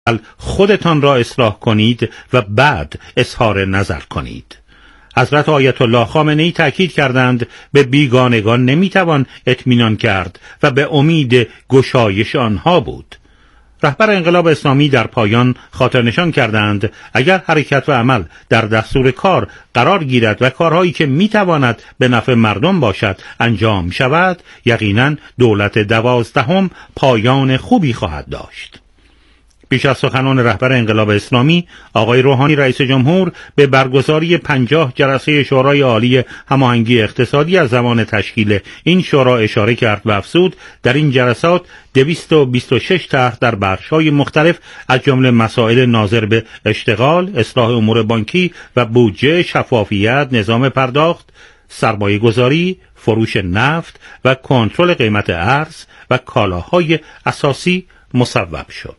خودتان را اصلاح کنید و بعد اظهار نظر کنید. حضرت آیت الله خامنه‌ای تأکید کردند به بیگانگان نمیتوان اطمینان کرد و به امید گشایش آنها بود. رهبر انقلاب اسلامی در پایان خاطرنشان کردند اگر حرکت و عمل در دستور کار قرار گیرد و کارهایی که میتواند به نفع مردم باشد انجام شود، یقیناً دولت 12 پایان خوبی خواهد داشت. پیش از سخنان رهبر انقلاب اسلامی، آقای روحانی رئیس جمهور به برگزاری 50 جلسه شورای عالی هماهنگی اقتصادی از زمان تشکیل این شورا اشاره کرد و افزود در این جلسات 226 طرح در بخش‌های مختلف از جمله مسائل ناظر به اشتغال، اصلاح امور بانکی و بودجه، شفافیت، نظام پرداخت، سرمایه گذاری، فروش نفت و کنترل قیمت ارز و کالاهای اساسی مصوب شد.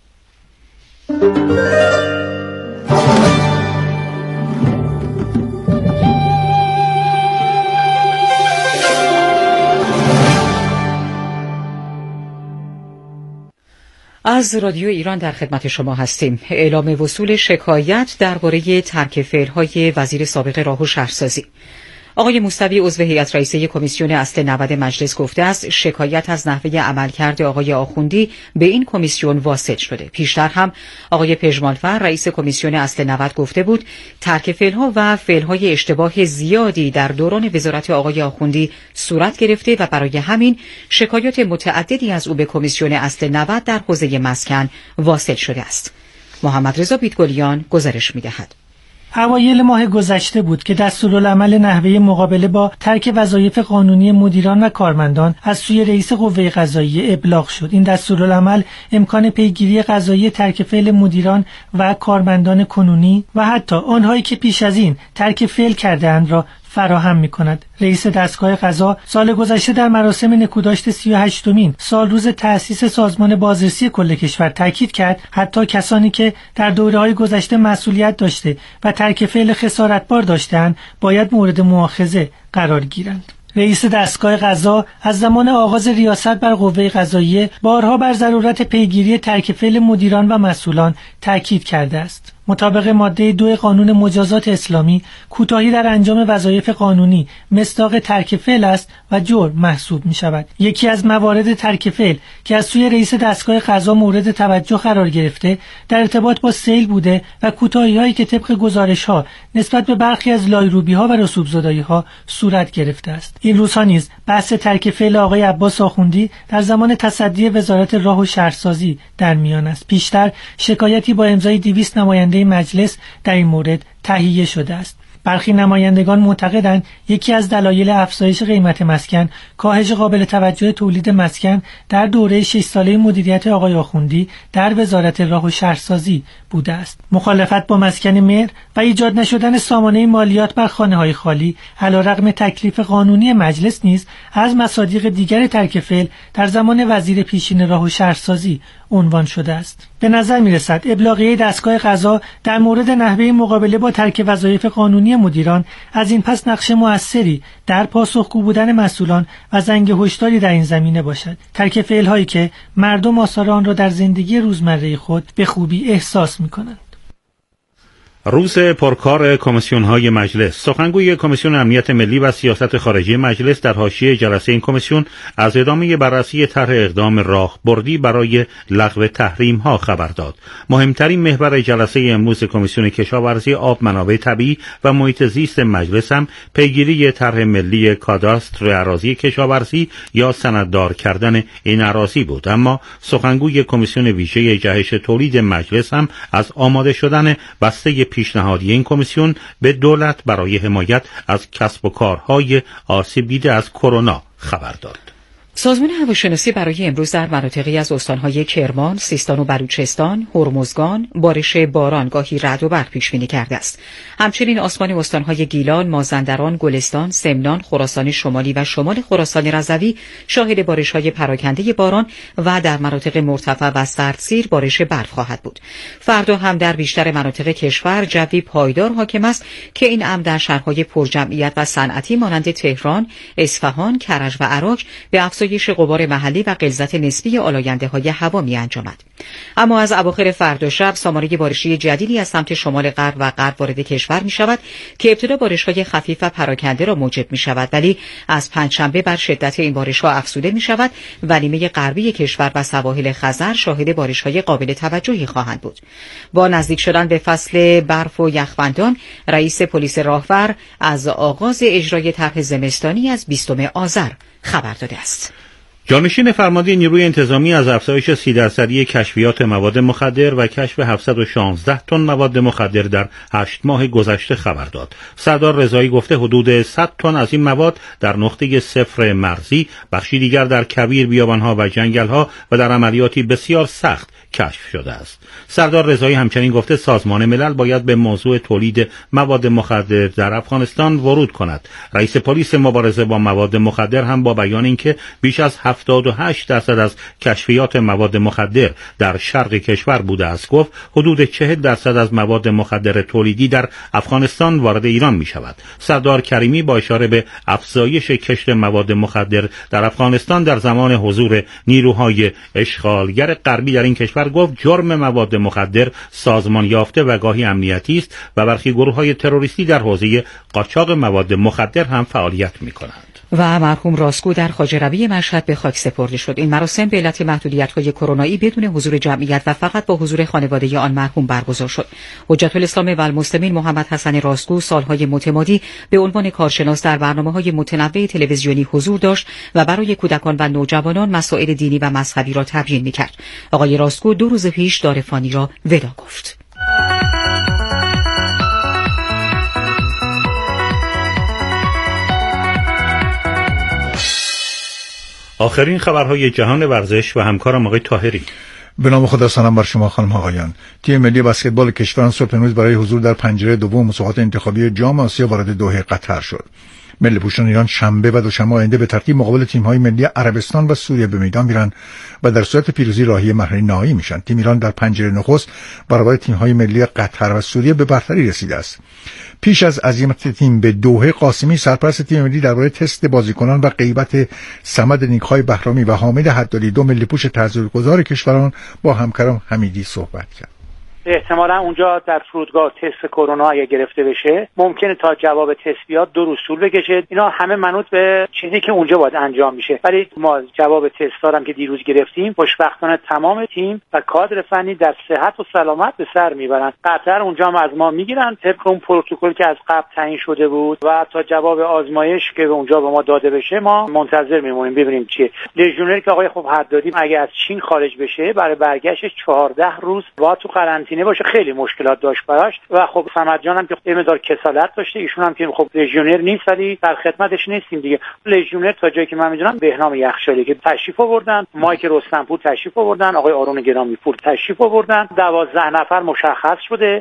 از رادیو ایران در خدمت شما هستیم. اعلام وصول شکایت درباره ترک فعل‌های وزیر سابق راه و شهرسازی. آقای موسوی عضو هیئت رئیسه کمیسیون اصل 90 مجلس گفته است شکایت از نحوه عملکرد آقای آخوندی به این کمیسیون واصل شده. پیشتر هم آقای پژمانفر رئیس کمیسیون اصل 90 گفته بود ترک فعل‌ها و فعل‌های اشتباه زیادی در دوران وزارت آقای آخوندی صورت گرفته و برای همین شکایات متعددی از او به کمیسیون اصل 90 در حوزه مسکن واصل شده است. محمد رضا بیتگلیان گزارش می‌دهد. اوایل ماه گذشته بود که دستورالعمل نحوه مقابله با ترک وظایف قانونی مدیران و کارمندان از سوی رئیس قوه قضاییه ابلاغ شد. این دستورالعمل امکان پیگیری قضایی ترک فعل مدیران و کارمندان کنونی و حتی آنهایی که پیش از این ترک فعل کرده‌اند را فراهم می‌کند. رئیس دستگاه قضا سال گذشته در مراسم نکوداشت 38مین سال روز تأسیس سازمان بازرسی کل کشور تاکید کرد حتی کسانی که در دوره‌های گذشته مسئولیت داشته و ترک فعل خسارتبار داشتند باید مورد مؤاخذه قرار گیرند. رئیس دستگاه قضا از زمان آغاز ریاست بر قوه قضاییه بارها بر ضرورت پیگیری ترک فعل مدیران و مسئولان تاکید کرده است. مطابق ماده 2 قانون مجازات اسلامی، کوتاهی در انجام وظایف قانونی مصداق ترک فعل است و جرم محسوب می شود. یکی از موارد ترک فعل که از سوی رئیس دستگاه قضا مورد توجه قرار گرفته در ارتباط با سیل بوده و کوتاهی هایی که طبق گزارش ها نسبت به برخی از لایروبی ها و رسوب زدایی ها صورت گرفته است. این روزها نیز بحث ترک فعل آقای عباس آخوندی در زمان تصدی وزارت راه و شهرسازی در میان است. پیشتر شکایتی با امضای 200 نماینده مجلس در این مورد تهیه شده است. برخی نمایندگان معتقدند یکی از دلایل افزایش قیمت مسکن کاهش قابل توجه تولید مسکن در دوره 6 ساله مدیریت آقای آخوندی در وزارت راه و شهرسازی بوده است. مخالفت با مسکن مهر و ایجاد نشدن سامانه مالیات بر خانه‌های خالی علیرغم تکلیف قانونی مجلس نیز از مصادیق دیگر ترک فعل در زمان وزیر پیشین راه و شهرسازی عنوان شده است. به نظر می‌رسد ابلاغیه دستگاه قضا در مورد نحوه مقابله با ترک وظایف قانونی مدیران از این پس نقش موثری در پاسخگو بودن مسئولان و زنگ هشداری در این زمینه باشد. ترک فعل‌هایی که مردم آثار آن را در زندگی روزمره خود به خوبی احساس می‌کنند. روز پرکار کمیسیون‌های مجلس. سخنگوی کمیسیون امنیت ملی و سیاست خارجی مجلس در حاشیه جلسه این کمیسیون از ادامه بررسی طرح اقدام راهبردی برای لغو تحریم‌ها خبر داد. مهمترین محور جلسه امروز کمیسیون کشاورزی، آب، منابع طبیعی و محیط زیست مجلس هم پیگیری طرح ملی کاداستر اراضی کشاورزی یا سنددار کردن این اراضی بود. اما سخنگوی کمیسیون ویژه جهش تولید مجلس هم از آماده شدن بسته پیشنهادی این کمیسیون به دولت برای حمایت از کسب و کارهای آسیب دیده از کرونا خبر داد. سازمان هواشناسی برای امروز در مناطقی از استانهای کرمان، سیستان و بلوچستان، هرمزگان بارش باران گاهی رعد و برق پیش بینی کرده است. همچنین آسمان استانهای گیلان، مازندران، گلستان، سمنان، خراسان شمالی و شمال خراسان رضوی شاهد بارش‌های پراکنده باران و در مناطق مرتفع و سردسیر بارش برف خواهد بود. فردا هم در بیشتر مناطق کشور جوی پایدار حاکم است که این امر در شهرهای پرجمعیت و صنعتی مانند تهران، اصفهان، کرج و عراق به افزایش افزایش غبار محلی و غلظت نسبی آلاینده‌های هوا می‌انجامد. اما از اواخر فردا شب سامانه بارشی جدیدی از سمت شمال غرب و غرب وارد کشور می‌شود که ابتدا بارش‌های خفیف و پراکنده را موجب می‌شود، ولی از پنجشنبه بر شدت این بارش‌ها افزوده می‌شود و نیمه غربی کشور و سواحل خزر شاهد بارش‌های قابل توجهی خواهند بود. با نزدیک شدن به فصل برف و یخبندان، رئیس پلیس راهور از آغاز اجرای طرح زمستانی از 20 آذر خبر داده است. جانشین فرمانده نیروی انتظامی از افزایش 30% کشفیات مواد مخدر و کشف 716 تن مواد مخدر در 8 ماه گذشته خبر داد. سردار رضایی گفته حدود 100 تن از این مواد در نقطه صفر مرزی، بخشی دیگر در کویر، بیابانها و جنگلها و در عملیاتی بسیار سخت کشف شده است. سردار رضایی همچنین گفته سازمان ملل باید به موضوع تولید مواد مخدر در افغانستان ورود کند. رئیس پلیس مبارزه با مواد مخدر هم با بیان اینکه بیش از 78% از کشفیات مواد مخدر در شرق کشور بوده است گفت حدود 40% از مواد مخدر تولیدی در افغانستان وارد ایران می شود. سردار کریمی با اشاره به افزایش کشف مواد مخدر در افغانستان در زمان حضور نیروهای اشغالگر غربی در این کشور گفت جرم مواد مخدر سازمان یافته و گاهی امنیتی است و برخی گروه‌های تروریستی در حوزه قاچاق مواد مخدر هم فعالیت می‌کنند. و مرحوم راستگو در خواجه‌روی مشهد به خاک سپرده شد. این مراسم به علت محدودیت‌های کرونایی بدون حضور جمعیت و فقط با حضور خانواده آن مرحوم برگزار شد. حجت الاسلام و المسلمین محمد حسن راستگو سالهای متمادی به عنوان کارشناس در برنامه‌های متنوع تلویزیونی حضور داشت و برای کودکان و نوجوانان مسائل دینی و مذهبی را تبیین می‌کرد. آقای راستگو 2 روز پیش دار فانی را ودا گفت. آخرین خبرهای جهان ورزش و همکارم آقای طاهری. به نام خدا، سلام بر شما خانم آقایان. تیم ملی بسکتبال کشورمان صبح امروز برای حضور در پنجره دوم مسابقات انتخابی جام آسیا وارد دوحه قطر شد. ملی پوشان ایران شنبه و دوشنبه آینده به ترتیب مقابل تیم‌های ملی عربستان و سوریه به میدان میرن و در صورت پیروزی راهی مرحله نهایی میشن. تیم ایران در پنجره نخست برابر تیم‌های ملی قطر و سوریه به برتری رسیده است. پیش از عزیمت تیم به دوحه، قاسمی سرپرست تیم ملی درباره تست بازیکنان و غیبت صمد نیک‌های بهرامی و حامد حدادی 2 ملی پوش تاثیرگذار کشوران با همکارم حمیدی صحبت کرد. احتمالا اونجا در فرودگاه تست کرونا اگه گرفته بشه ممکنه تا جواب تست بیاد 2 روز طول بکشه. اینا همه منوط به چیزی که اونجا باید انجام میشه. ولی ما جواب تست هم که دیروز گرفتیم، خوشبختانه تمام تیم و کادر فنی در صحت و سلامت به سر میبرن. قطر اونجا هم از ما میگیرن طبق اون پروتکلی که از قبل تعیین شده بود و تا جواب آزمایش که اونجا به ما داده بشه ما منتظر میمونیم ببینیم چیه. لژیونر که آقای حدادی اگه از چین خارج بشه برای برگشتش 14 روز باید تو قرنطینه باشه. خیلی مشکلات داشت براش و خب صمد جان هم که یه مقدار کسالت داشته، ایشون هم که خب لژیونر نیست ولی در خدمتش نیستیم دیگه. لژیونر تا جایی که من میدونم بهنام یخشالی که تشریف آوردن، مایک رستمپور تشریف آوردن، آقای آرون گرامی پور تشریف آوردن، 12 نفر مشخص شده.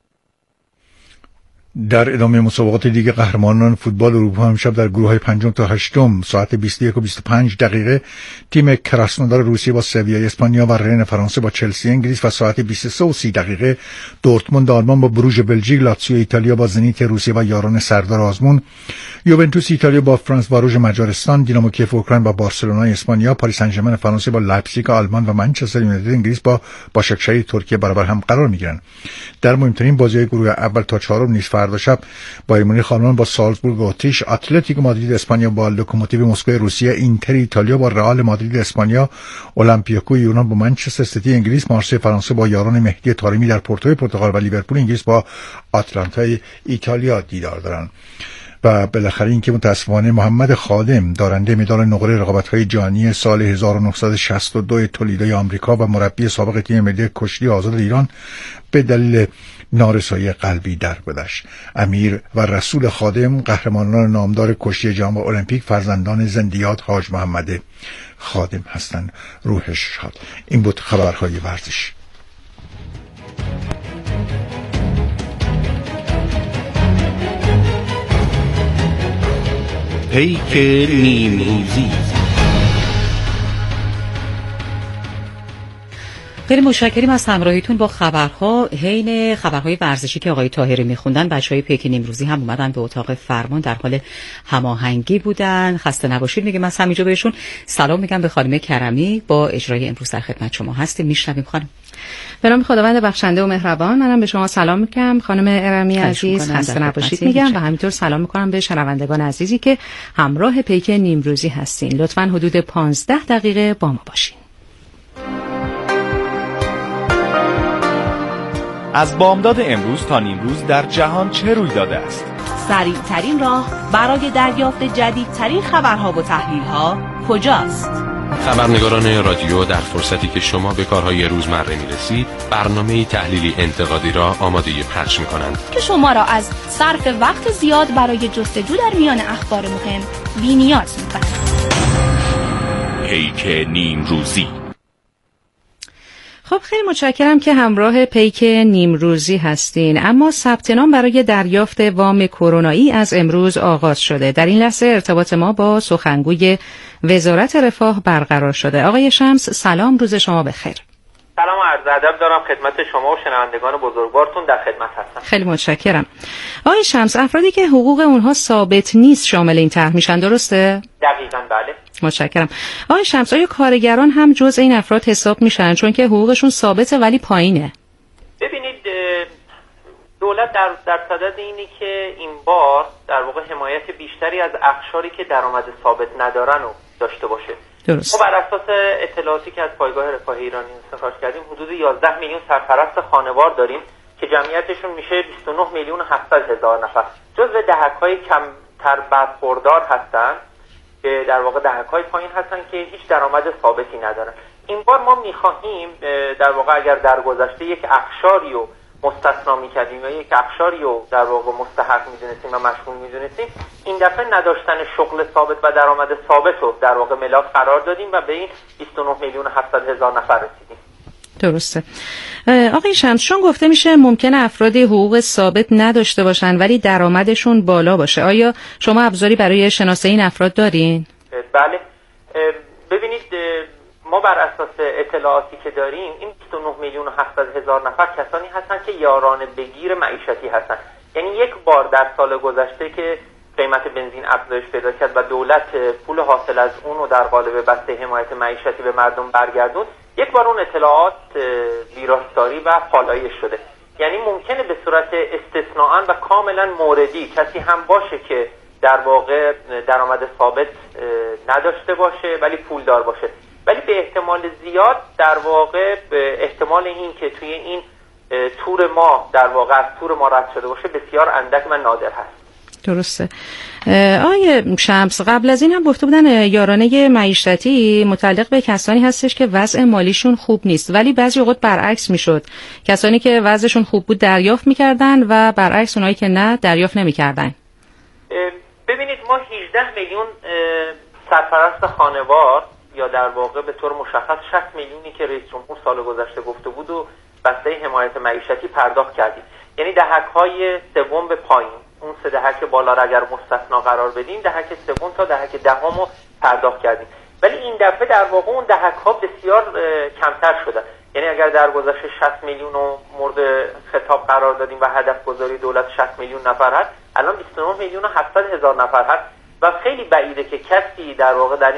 در ادامه مسابقات دیگه قهرمانان فوتبال اروپا امشب در گروه‌های 5 تا 8 ساعت 21 و 25 دقیقه تیم کراسنودار روسیه با سویا اسپانیا و رن فرانسه با چلسی انگلیس و ساعت 23 و 30 دقیقه دورتموند آلمان با بروژ بلژیک، لاتزیو ایتالیا با زنیت روسیه و یاران سردار آزمون، یوونتوس ایتالیا با فرانس واروژ مجارستان، دینامو کیف اوکراین با بارسلونا اسپانیا، پاریس سن ژرمن فرانسه با لایپزیگ آلمان و منچستر یونایتد انگلیس با باشکشهر ترکیه برابر هم قرار میگیرند. در مهمترین بازی‌های گروه اول تا 4 نیز فردا شب بایر مونیخ آلمان با سالزبورگ اتریش، اتلتیکو مادرید اسپانیا با لوکوموتیو مسکو روسیه، اینتر ایتالیا با رئال مادرید اسپانیا، اولمپیاکو یونان با منچستر سیتی انگلیس، مارسی فرانسه با یاران مهدی طارمی در پورتو پرتغال و لیورپول انگلیس با آتلانتای ایتالیا دیدار دارند. و بالاخره اینکه متاسفانه محمد خادم دارنده مدال نقره رقابت‌های جهانی سال 1962 تولیدای آمریکا و مربی سابق تیم ملی کشتی آزاد ایران به دلیل نارسایی قلبی درگذشت. امیر و رسول خادم قهرمانان نامدار کشتی جام المپیک فرزندان زندیات حاج محمد خادم هستند. روحش شاد. این بود خبرهای ورزش. پیک نیمروزی. خیلی متشکریم از همراهیتون با خبرها. حین خبرهای ورزشی که آقای طاهری میخوندن، بچهای پیک نیمروزی هم اومدن به اتاق فرمان، در حال هماهنگی بودن. خسته نباشید میگم از همینجا بهشون. سلام میگم به خانم کرمی، با اجرای امروز در خدمت شما هستیم. میشنویم خانم. به نام خداوند بخشنده و مهربان. منم به شما سلام میگم خانم ارمی عزیز، خسته نباشید میگم و همینطور سلام میکنم به شنوندگان عزیزی که همراه پیک نیمروزی هستین. لطفاً حدود 15 دقیقه با ما باشین. از بامداد امروز تا نیمروز در جهان چه روی داده است؟ سریع‌ترین راه برای دریافت جدیدترین خبرها و تحلیل‌ها کجاست؟ خبرنگاران رادیو در فرصتی که شما به کارهای روزمره می‌رسید، برنامه‌ای تحلیلی انتقادی را آماده پخش می‌کنند که شما را از صرف وقت زیاد برای جستجو در میان اخبار مهم بی‌نیاز می‌کند. پیک نیمروزی. خب خیلی متشکرم که همراه پیک نیمروزی هستین. اما ثبت نام برای دریافت وام کرونایی از امروز آغاز شده. در این لحظه ارتباط ما با سخنگوی وزارت رفاه برقرار شده. آقای شمس سلام، روز شما بخیر. سلام و عرض ادب دارم خدمت شما و شنوندگان بزرگوارتون، در خدمت هستم. خیلی متشکرم. آقای شمس، افرادی که حقوق اونها ثابت نیست شامل این طرح میشن، درسته؟ دقیقاً بله. متشکرم. آقای شمس، آیا کارگران هم جزء این افراد حساب میشن چون که حقوقشون ثابته ولی پایینه؟ ببینید دولت در صدد اینی که این بار در واقع حمایت بیشتری از اقشاری که درآمد ثابت ندارن رو داشته باشه. درست. ما بر اساس اطلاعاتی که از پایگاه رفاه ایرانی استخراج کردیم حدود 11 میلیون سرپرست خانوار داریم که جمعیتشون میشه 29 میلیون و 700 هزار نفر. جزو دهک‌های کمتر برخوردار هستن که در واقع دهک‌های پایین هستن که هیچ درآمد ثابتی ندارن. این بار ما می‌خواهیم در واقع اگر در گذشته یک اقشاری رو مستثنا می‌کردیم یا یک اقشاری رو در واقع مستحق می‌دونستیم و مشمول می‌دونستیم، این دفعه نداشتن شغل ثابت و درآمد ثابت رو در واقع ملاک قرار دادیم و به این 29 میلیون و 700 هزار نفر رسیدیم. درسته. آقای شمس، چون گفته میشه ممکنه افرادی حقوق ثابت نداشته باشن ولی درآمدشون بالا باشه، آیا شما ابزاری برای شناسایی این افراد دارین؟ بله. ببینید ما بر اساس اطلاعاتی که داریم این 29 میلیون و 700 هزار نفر کسانی هستن که یاران بگیر معیشتی هستن. یعنی یک بار در سال گذشته که قیمت بنزین افزایش پیدا کرد و دولت پول حاصل از اون رو در قالب بسته حمایت معیشتی به مردم برگردوند، یک بار اون اطلاعات ویراستاری و پالایش شده. یعنی ممکنه به صورت استثناءً و کاملا موردی کسی هم باشه که در واقع درآمد ثابت نداشته باشه ولی پولدار باشه، ولی به احتمال زیاد در واقع به احتمال این که توی این تور ما در واقع از تور ما رد شده باشه بسیار اندک و نادر هست. درسته. آقای شمس، قبل از این هم گفته بودن یارانه معیشتی متعلق به کسانی هستش که وضع مالیشون خوب نیست، ولی بعضی اوقات برعکس میشد، کسانی که وضعشون خوب بود دریافت میکردن و برعکس اونایی که نه دریافت نمیکردن. ببینید ما 18 میلیون سرپرست خانوار یا در واقع به طور مشخص 60 میلیونی که رئیس جمهور سال گذشته گفته بود و بسته حمایت معیشتی پرداخت کردیم. یعنی دهک‌های سوم به پایین، اون سه دهک بالا را اگر مستثنا قرار بدیم، دهک سوم تا دهک دهم رو پرداخت کردیم. ولی این دفعه در واقع اون دهک‌ها بسیار کمتر شدن. یعنی اگر در گذشته 60 میلیون رو مورد خطاب قرار دادیم و هدف گذاری دولت 60 میلیون نفر هست، الان 29 میلیون و 700 هزار نفر هست و خیلی بعیده که کسی در واقع در این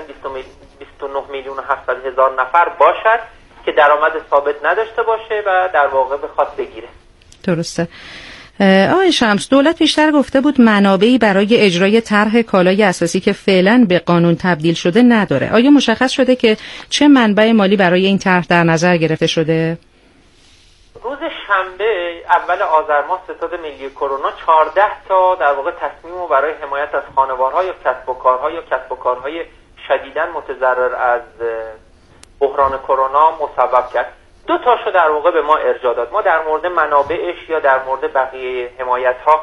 29 میلیون و 700 هزار نفر باشد که درآمد ثابت نداشته باشه و در واقع بخواد بگیره. درسته. آقای شمس، دولت بیشتر گفته بود منابعی برای اجرای طرح کالای اساسی که فعلا به قانون تبدیل شده نداره. آیا مشخص شده که چه منبع مالی برای این طرح در نظر گرفته شده؟ روز شنبه اول آذر ماه ستاد ملی کرونا 14 تا در واقع تصمیم برای حمایت از خانوارها یا کسب و کارهای شدیداً متضرر از بحران کرونا مصوب کرد. 2 تاشو در واقع به ما ارجاع داد. ما در مورد منابعش یا در مورد بقیه حمایت‌ها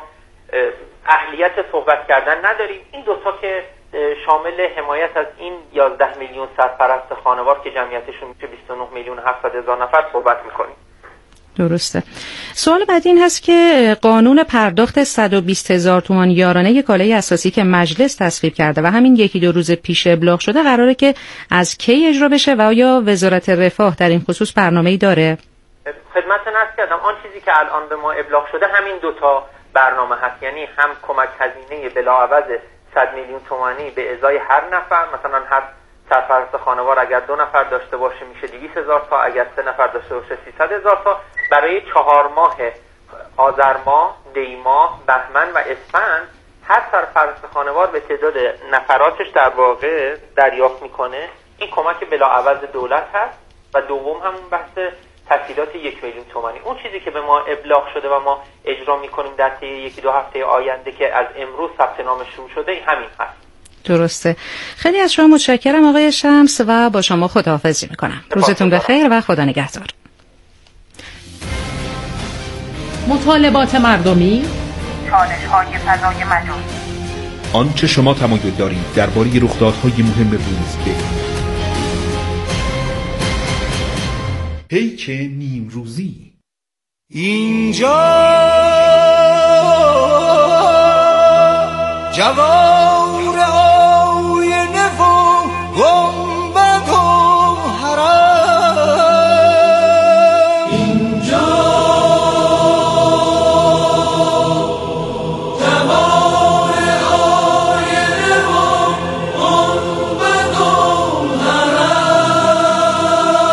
اهلیت صحبت کردن نداریم. این 2 تا که شامل حمایت از این 11 میلیون سرپرست خانوار که جمعیتشون میشه 29 میلیون 700 هزار نفر صحبت میکنیم. درسته. سوال بعدی این هست که قانون پرداخت 120,000 تومان یارانه کالای اساسی که مجلس تصویب کرده و همین 1-2 روز پیش ابلاغ شده قراره که از کی اجرا بشه و آیا وزارت رفاه در این خصوص برنامه‌ای داره؟ خدمتتون عرض کردم آن چیزی که الان به ما ابلاغ شده همین 2 برنامه هست، یعنی هم کمک هزینه بلاعوض 100 میلیون تومانی به ازای هر نفر، مثلا هر سرپرست خانوار اگر 2 نفر داشته باشه میشه 200,000 تا، اگر 3 نفر داشته باشه 300,000 تا برای 4 ماه آذر ماه، دی ماه، بهمن و اسفند هر سرپرست خانوار به تعداد نفراتش در واقع دریافت میکنه. این کمک بلاعوض دولت هست و دوم هم بحث تسهیلات 1 میلیون تومانی. اون چیزی که به ما ابلاغ شده و ما اجرا میکنیم در طی 1-2 هفته آینده که از امروز ثبت نامش شروع شده این همین هست. درسته. خیلی از شما متشکرم آقای شمس و با شما خداحافظی میکنم. روزتون بخیر و خدا نگهدار. مطالبات مردمی، چالش‌های فضای مجازی، آنچه شما تمایل دارید درباره رخدادهای مهم روز بگویید. پیک نیمروزی. اینجا جوار آینه و گنبد و حرم، اینجا جوار آینه و گنبد و حرم،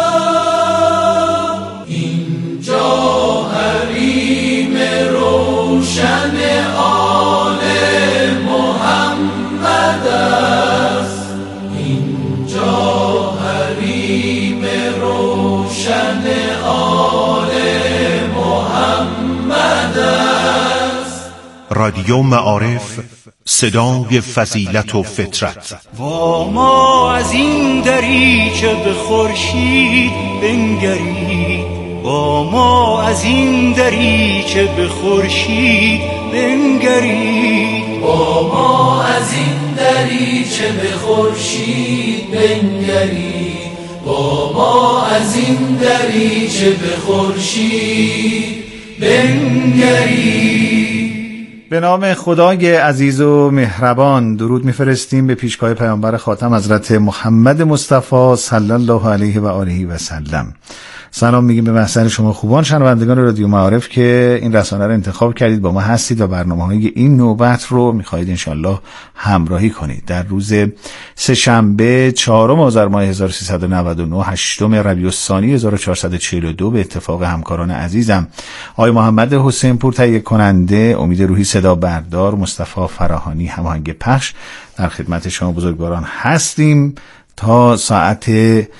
اینجا حریم روشن آل محمد است، اینجا حریم روشن آل محمد است. رادیو معارف، صدای فضیلت و فطرت. و ما از این دریچه به خورشید بنگرید، با ما از این دریچه به خورشید بنگرید، با ما از این دریچه به خورشید بنگرید، با ما از این دریچه به خورشید بنگرید. به نام خدای عزیز و مهربان درود میفرستیم به پیشگاه پیامبر خاتم حضرت محمد مصطفی صلی الله علیه و آله و سلم. سلام میگیم به محضر شما خوبان شنوندگان رادیو معارف که این رسانه رو انتخاب کردید، با ما هستید و برنامه‌های این نوبت رو میخواهید انشالله همراهی کنید. در روز سه‌شنبه 4 آذر ماه 1399 8 ربیع الثانی 1442 به اتفاق همکاران عزیزم آقای محمد حسین پور تهیه کننده، امید روحی صدا بردار، مصطفی فراهانی هماهنگ پخش، در خدمت شما بزرگواران هستیم تا ساعت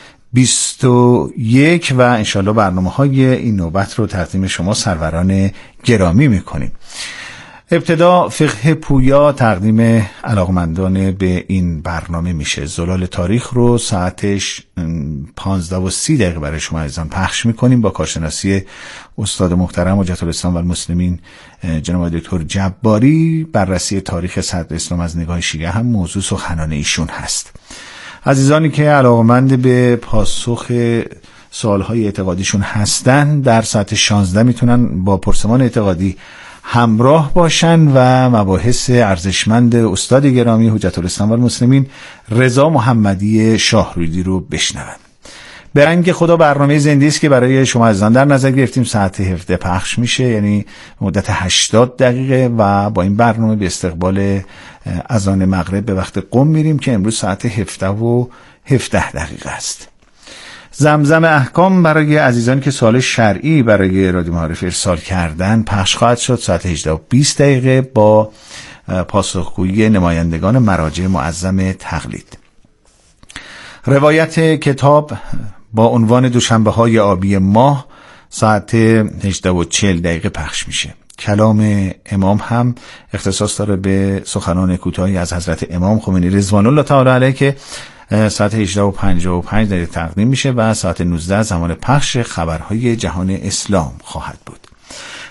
21 و انشالله برنامه‌های این نوبت رو تقدیم شما سروران گرامی میکنیم. ابتدا فقه پویا تقدیم علاقمندان به این برنامه میشه. زلال تاریخ رو ساعتش 15:30 برای شما عزیزان پخش میکنیم با کارشناسی استاد محترم حجت الاسلام و المسلمین جناب دکتر جباری. بررسی تاریخ صدر اسلام از نگاه شیعه هم موضوع سخنان ایشون هست. عزیزانی که علاقمند به پاسخ سوالهای اعتقادیشون هستن در ساعت 16 میتونن با پرسمان اعتقادی همراه باشن و مباحث ارزشمند استاد گرامی حجت الاسلام و المسلمین رضا محمدی شاهرودی رو بشنون. به رنگ خدا برنامه زنده است که برای شما عزیزان در نظر گرفتیم ساعت 17 پخش میشه، یعنی مدت 80 دقیقه و با این برنامه به استقبال اذان مغرب به وقت قم میریم که امروز ساعت 17:17 است. زمزم احکام برای عزیزانی که سوال شرعی برای رادیو معارف ارسال کردن پخش خواهد شد ساعت 18:20 با پاسخگویی نمایندگان مراجع معظم تقلید. روایت کتاب با عنوان دوشنبه‌های آبی ماه ساعت 18:40 پخش میشه. کلام امام هم اختصاص داره به سخنان کوتاهی از حضرت امام خمینی رضوان الله تعالی علیه که ساعت 18:55 تقدیم میشه و ساعت 19 زمان پخش خبرهای جهان اسلام خواهد بود.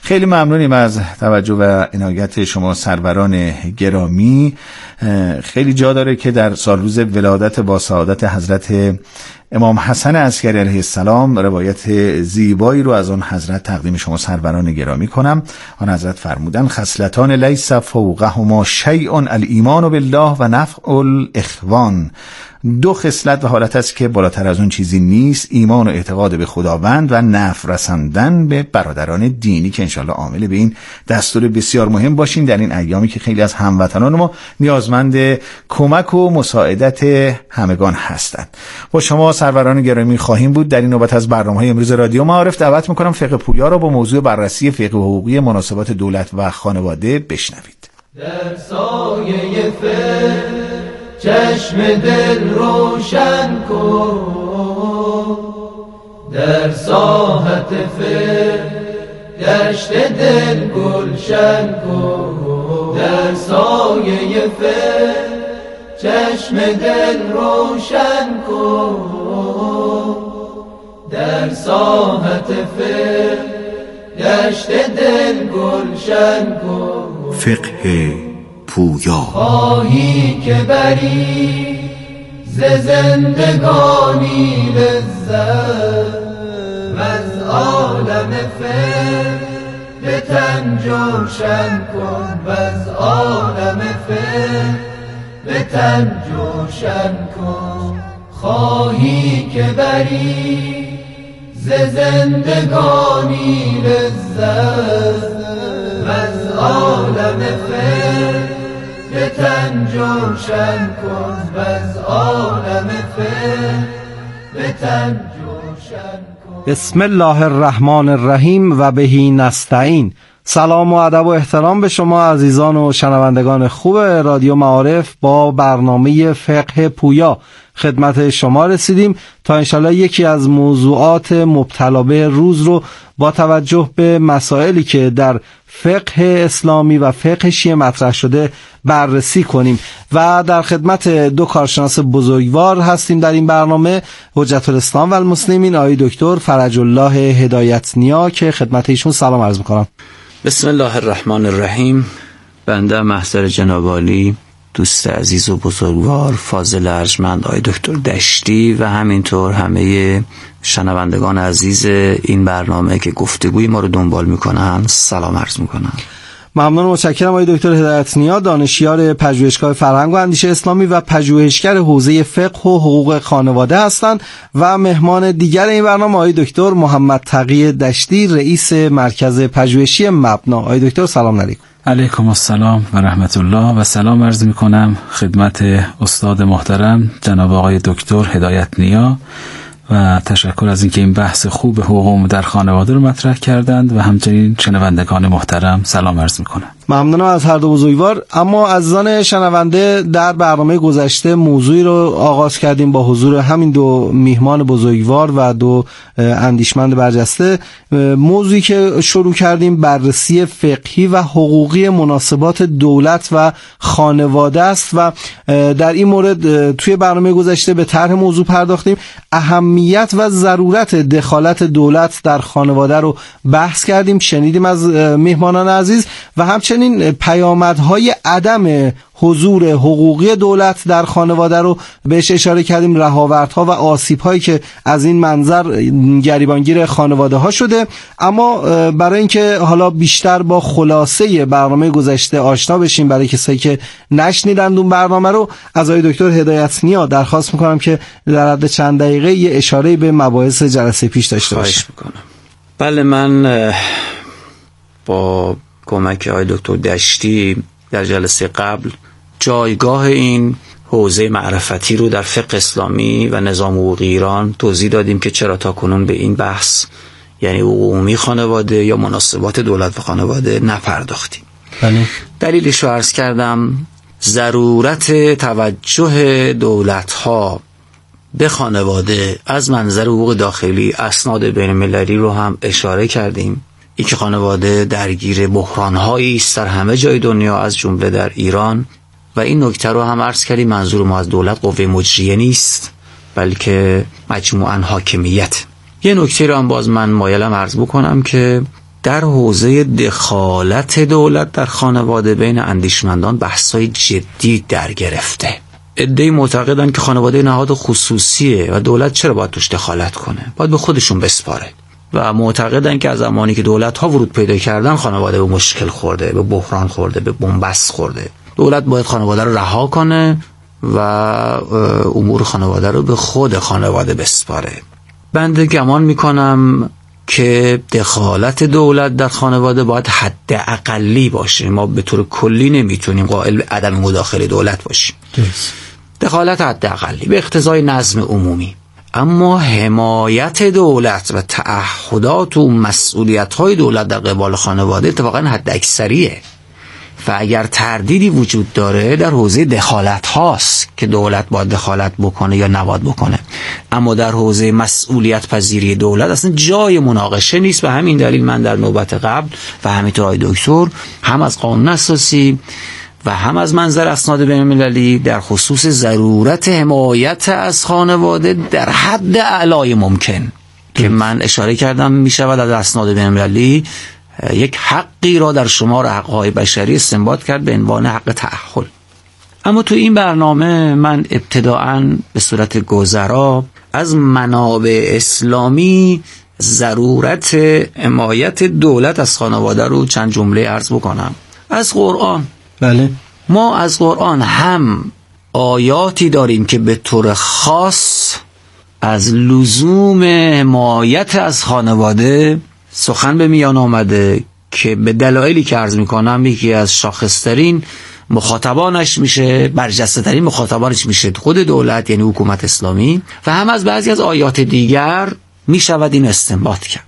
خیلی ممنونیم از توجه و عنایت شما سروران گرامی. خیلی جا داره که در سال روز ولادت با سعادت حضرت امام حسن عسکری علیه السلام روایت زیبایی رو از آن حضرت تقدیم شما سروران گرامی کنم. آن حضرت فرمودن خصلتان لیس فوقهما شیء الایمان بالله و نفع الاخوان. 2 خصلت و حالت است که بالاتر از اون چیزی نیست: ایمان و اعتقاد به خداوند و نفع رساندن به برادران دینی، که انشالله عامل به این دستور بسیار مهم باشین در این ایامی که خیلی از هموطنان ما نیازمند کمک و مساعدت همگان هستند. با شما سروران گرامی خواهیم بود در این نوبت از برنامه‌های امروز رادیو معارف. دعوت می‌کنم فقه پویا را با موضوع بررسی فقه حقوقی مناسبات دولت و خانواده بشنوید. در سایه چشم دل روشن کن، در ساحت گشت دل گلشن کن، در سایه چشم دل روشن کن، در ساحت گشت دل گلشن کن. فقه پویا. خواهی که بری ز زندگانی لذت و از عالم فقه به تن جوشن کن، و از عالم فقه به تن جوشن کن. خواهی که بری ز زندگانی لذت و از عالم فقه به تن جوشن کن، و از عالم فقه به تن جوشن کن. بسم الله الرحمن الرحیم و بهی نستعین. سلام و ادب و احترام به شما عزیزان و شنوندگان خوب رادیو معارف. با برنامه فقه پویا خدمت شما رسیدیم تا انشالله یکی از موضوعات مبتلا به روز رو با توجه به مسائلی که در فقه اسلامی و فقه شیعه مطرح شده بررسی کنیم و در خدمت 2 کارشناس بزرگوار هستیم در این برنامه: حجت الاسلام و المسلمین آقای دکتر فرج الله هدایت نیا که خدمت ایشون سلام عرض می‌کنم. بسم الله الرحمن الرحیم. بنده محضر جناب عالی دوست عزیز و بزرگوار فاضل ارجمند آقای دکتر دشتی و همینطور همه شنوندگان عزیز این برنامه که گفتگوی ما رو دنبال میکنن سلام عرض میکنم. ممنون و متشکرم آقای دکتر هدایت نیا، دانشیار پژوهشگاه فرهنگ و اندیشه اسلامی و پژوهشگر حوزه فقه و حقوق خانواده هستند و مهمان دیگر این برنامه آقای دکتر محمد تقی دشتی، رئیس مرکز پژوهشی مبنا. آقای دکتر سلام علیکم. علیکم السلام و رحمت الله و سلام عرض میکنم خدمت استاد محترم جناب آقای دکتر هدایت نیا و تشکر از اینکه این بحث خوب حقوق در خانواده رو مطرح کردند و همچنین شنوندگان محترم سلام عرض میکنم. ممنونم از هر دو بزرگوار. اما عزیزان شنونده، در برنامه گذشته موضوعی رو آغاز کردیم با حضور همین 2 میهمان بزرگوار و 2 اندیشمند برجسته. موضوعی که شروع کردیم بررسی فقهی و حقوقی مناسبات دولت و خانواده است و در این مورد توی برنامه گذشته به طرح موضوع پرداختیم. اهمیت و ضرورت دخالت دولت در خانواده رو بحث کردیم، شنیدیم از میهمانان عزیز و همچنین پیامدهای عدم حضور حقوقی دولت در خانواده رو بهش اشاره کردیم، رهاوردها و آسیب‌هایی که از این منظر گریبانگیر خانواده ها شده. اما برای اینکه حالا بیشتر با خلاصه برنامه گذشته آشنا بشیم، برای کسایی که نشنیدند اون برنامه رو، از آقای دکتر هدایت نیا درخواست میکنم که در حد چند دقیقه یه اشاره به مباحث جلسه پیش داشته باشیم. بله، من با کمک آقای دکتر دشتی در جلسه قبل جایگاه این حوزه معرفتی رو در فقه اسلامی و نظام حقوقی ایران توضیح دادیم که چرا تا کنون به این بحث یعنی عمومی خانواده یا مناسبات دولت و خانواده نپرداختیم. بله. دلیلش رو عرض کردم. ضرورت توجه دولت‌ها به خانواده از منظر حقوق داخلی اسناد بین المللی رو هم اشاره کردیم. این که خانواده درگیر بحران‌هایی است در همه جای دنیا از جمله در ایران و این نکته رو هم عرض کردیم منظور ما از دولت قوه مجریه نیست بلکه مجموعاً حاکمیت. یه نکته رو هم باز من مایلم عرض بکنم که در حوزه دخالت دولت در خانواده بین اندیشمندان بحث‌های جدی در گرفته. عده‌ای معتقدن که خانواده نهاد خصوصیه و دولت چرا باید توش دخالت کنه؟ باید به خودشون بسپاره. و معتقدن که از زمانی که دولت‌ها ورود پیدا کردن خانواده به مشکل خورده، به بحران خورده، به بنبست خورده. دولت باید خانواده رو رها کنه و امور خانواده رو به خود خانواده بسپاره. بنده گمان میکنم که دخالت دولت در خانواده باید حد اقلی باشه. ما به طور کلی نمیتونیم قائل به عدم مداخله دولت باشیم. دخالت حد اقلی به اقتضای نظم عمومی. اما حمایت دولت و تعهدات و مسئولیت‌های دولت در قبال خانواده اتفاقا حد اکثریه. و اگر تردیدی وجود داره در حوزه دخالت هاست که دولت باید دخالت بکنه یا نباید بکنه. اما در حوزه مسئولیت پذیری دولت اصلا جای مناقشه نیست. به همین دلیل من در نوبت قبل و همینطور آقای دکتر هم از قانون اساسی و هم از منظر اسناد بین‌المللی در خصوص ضرورت حمایت از خانواده در حد اعلای ممکن که من اشاره کردم می شود از اسناد بین‌المللی یک حقی را در شمار حقهای بشری استنباط کرد به عنوان حق تأهل. اما تو این برنامه من ابتداءً به صورت گذرا از منابع اسلامی ضرورت حمایت دولت از خانواده رو چند جمله عرض بکنم. از قرآن. بله. ما از قرآن هم آیاتی داریم که به طور خاص از لزوم حمایت از خانواده سخن به میان آمده که به دلایلی که عرض میکنم یکی از شاخصترین مخاطبانش میشه، برجسته ترین مخاطبانش میشه خود دولت یعنی حکومت اسلامی و هم از بعضی از آیات دیگر میشود این استنباط کرد.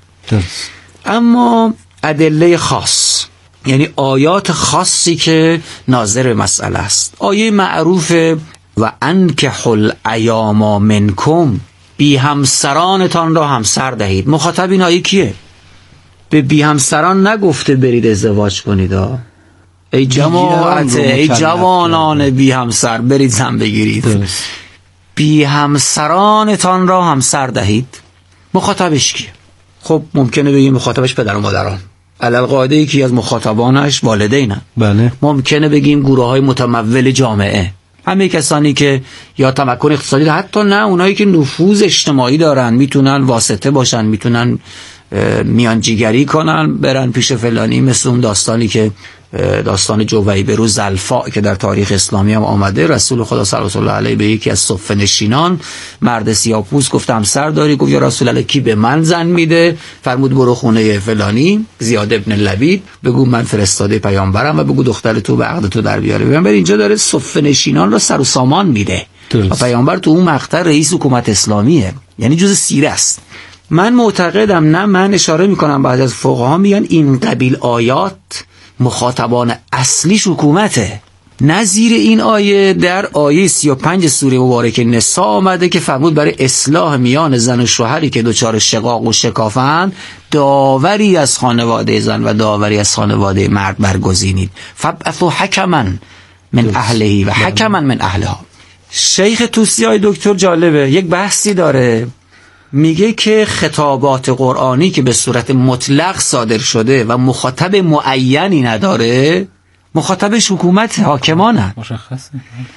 اما ادله خاص یعنی آیات خاصی که ناظر به مسئله است. آیه معروف و انکحوا الایام منکم، بی همسرانتان را همسر دهید. مخاطب این آیه کیه؟ به بی همسران نگفته برید ازدواج کنید ای جماعت، ای جوانان بی همسر برید زن بگیرید. بی همسرانتان را همسر دهید. مخاطبش کیه؟ خب ممکنه بگیم مخاطبش پدر و مادران، علل قاعده یکی از مخاطبانش والدینن. بله. ممکنه بگیم گروه های متمول جامعه، همه کسانی که یا تمکن اقتصادی دارن، حتی نه اونایی که نفوذ اجتماعی دارن، میتونن واسطه باشن، میتونن میانجیگری کنن برن پیش فلانی، مثل اون داستانی که داستان جویبر و زلفا که در تاریخ اسلامی هم آمده. رسول خدا صلی الله علیه به یکی از صفه نشینان مرد سیاه‌پوست گفت همسر داری؟ گفت یا رسول الله کی به من زن میده؟ فرمود برو خونه فلانی زیاد ابن لبید بگو من فرستاده پیامبرم و بگو دختر تو به عقد تو در بیاره. پیامبر اینجا داره صفه نشینان را سر و سامان میده و پیامبر تو اون مقطع رئیس حکومت اسلامیه، یعنی جز سیره است. من معتقدم، نه من اشاره میکنم، بعضی از فقها میگن این قبیل آیات مخاطبان اصلیش حکومته. نظیر این آیه در آیه 35 سوره مبارکه نساء آمده که فرمود برای اصلاح میان زن و شوهری که دچار شقاق و شکافند داوری از خانواده زن و داوری از خانواده مرد برگزینید. فبعثوا حکما من اهله و حکما من اهلها. شیخ طوسی دکتر جالبه، یک بحثی داره، میگه که خطابات قرآنی که به صورت مطلق صادر شده و مخاطب معینی نداره، مخاطبش حکومت حاکمانه. مشخصه.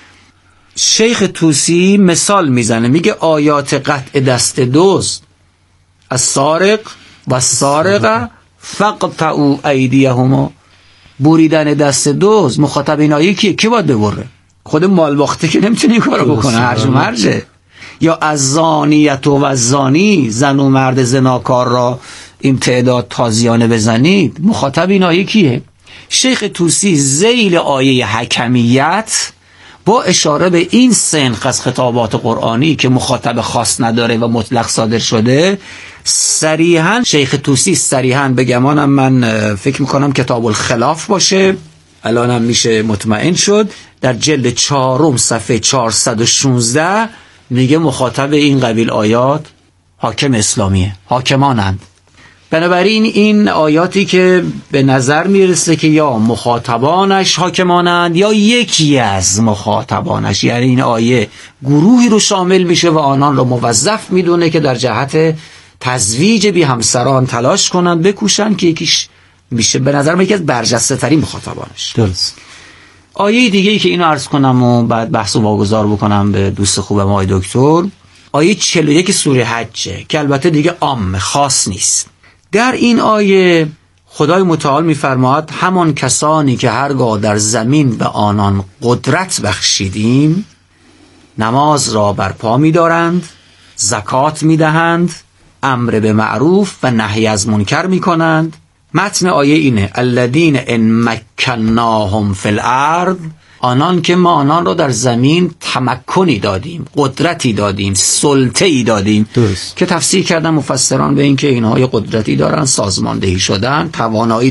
شیخ طوسی مثال میزنه، میگه آیات قطع دست دزد، السارق و السارقه فقطعوا ایدیهما، بریدن دست دزد، مخاطب این آیه کیه؟ کی باید ببره؟ خود مالباخته که نمیتونه این کارو بکنه، هرج و مرجه. یا از زانیت و الزانی، زن و مرد زناکار را این تعداد تازیانه بزنید، مخاطب این آیه کیه؟ شیخ طوسی ذیل آیه حکمیت با اشاره به این سنخ از خطابات قرآنی که مخاطب خاص نداره و مطلق صادر شده، صریحاً شیخ طوسی صریحاً به گمانم من فکر میکنم کتاب الخلاف باشه، الانم میشه مطمئن شد، در جلد 4 صفحه 416 میگه مخاطب این قبیل آیات حاکم اسلامیه، حاکمانند. بنابراین این آیاتی که به نظر میرسه که یا مخاطبانش حاکمانند یا یکی از مخاطبانش، یعنی این آیه گروهی رو شامل میشه و آنان رو موظف میدونه که در جهت تزویج بی همسران تلاش کنن، بکوشن که یکیش میشه به نظر من یکی از برجسته ترین مخاطبانش. درست. آیه دیگه ای که اینو عرض کنم و بعد بحثو واگذار بکنم به دوست خوبم آقای دکتر، آیه 41 سوره حجه که البته دیگه عام خاص نیست. در این آیه خدای متعال می‌فرماید همان کسانی که هرگاه در زمین به آنان قدرت بخشیدیم نماز را برپا می‌دارند، زکات می‌دهند، امر به معروف و نهی از منکر می‌کنند. متن آیه اینه الذین ان مکناهم فی الارض، آنان که ما آنان را در زمین تمکنی دادیم، قدرتی دادیم، سلطه‌ای دادیم. درست. که تفسیر کردن مفسران به این که اینها یه قدرتی دارن، سازماندهی شدن، توانایی